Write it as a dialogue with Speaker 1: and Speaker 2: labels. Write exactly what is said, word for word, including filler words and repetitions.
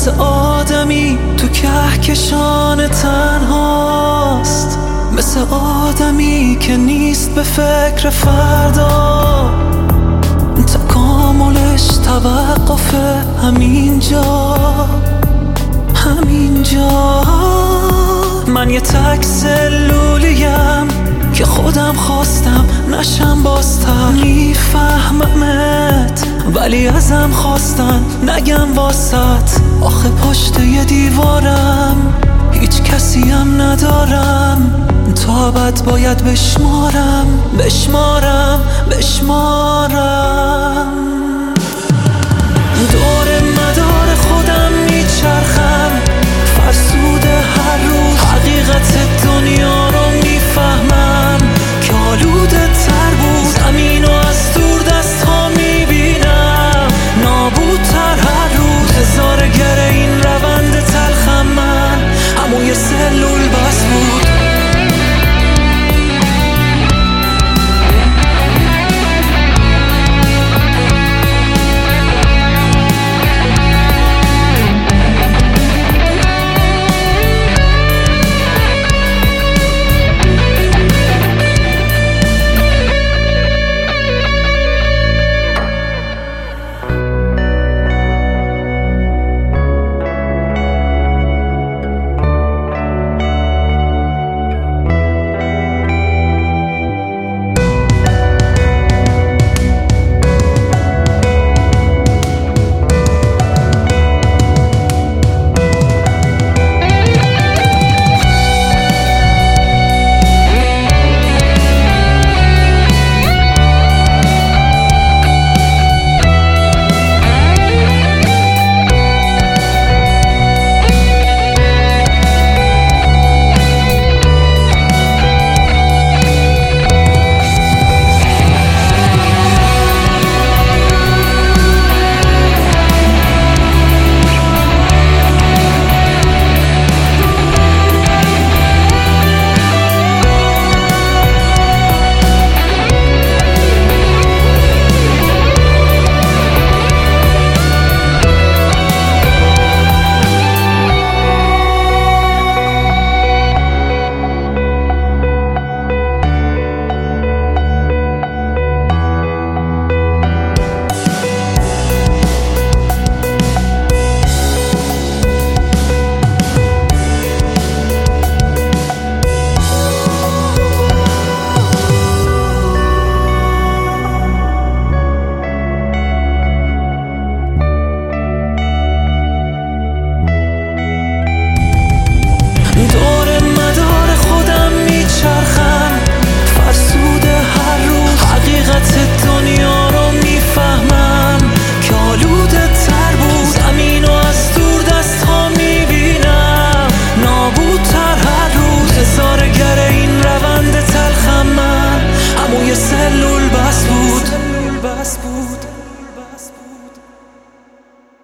Speaker 1: مثل آدمی تو کهکشان تنهاست، مثل آدمی که نیست به فکر فردا، تکاملش توقف همینجا همینجا. من یه تک سلولیم که خودم خواستم نشم بازتر، میفهممت ولی ازم خواستن نگم واسط. آخه پشت یه دیوارم هیچ کسیم ندارم، تا ابد باید بشمارم بشمارم بشمارم. دور مدار خودم میچرخم، فرسوده هر روز حقیقت دنیا